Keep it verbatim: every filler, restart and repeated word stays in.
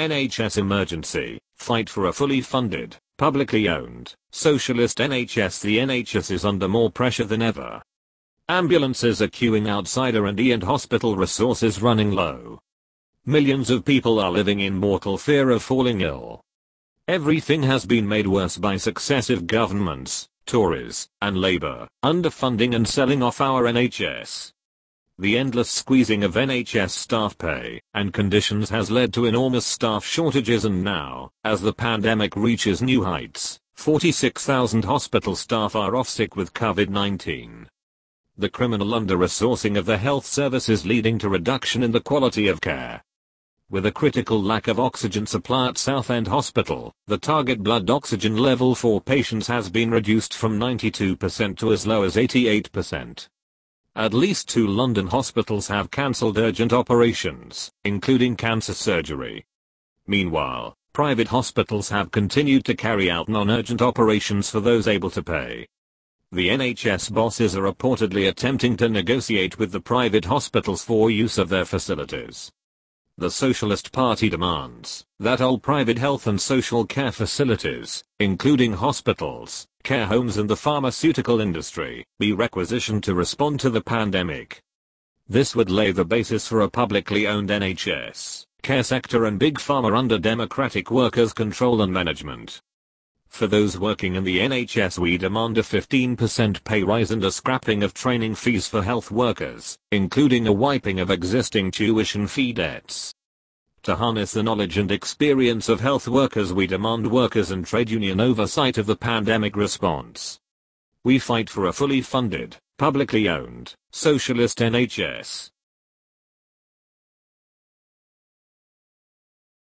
N H S emergency, fight for a fully funded, publicly owned, socialist N H S. The N H S is under more pressure than ever. Ambulances are queuing outside R and D and hospital resources running low. Millions of people are living in mortal fear of falling ill. Everything has been made worse by successive governments, Tories, and Labour, underfunding and selling off our N H S. The endless squeezing of N H S staff pay and conditions has led to enormous staff shortages, and now, as the pandemic reaches new heights, forty-six thousand hospital staff are off sick with COVID nineteen. The criminal under-resourcing of the health service is leading to reduction in the quality of care. With a critical lack of oxygen supply at Southend Hospital, the target blood oxygen level for patients has been reduced from ninety-two percent to as low as eighty-eight percent. At least two London hospitals have cancelled urgent operations, including cancer surgery. Meanwhile, private hospitals have continued to carry out non-urgent operations for those able to pay. The N H S bosses are reportedly attempting to negotiate with the private hospitals for use of their facilities. The Socialist Party demands that all private health and social care facilities, including hospitals, care homes and the pharmaceutical industry, be requisitioned to respond to the pandemic. This would lay the basis for a publicly owned N H S, care sector and big pharma under democratic workers' control and management. For those working in the N H S, we demand a fifteen percent pay rise and a scrapping of training fees for health workers, including a wiping of existing tuition fee debts. To harness the knowledge and experience of health workers, we demand workers and trade union oversight of the pandemic response. We fight for a fully funded, publicly owned, socialist N H S.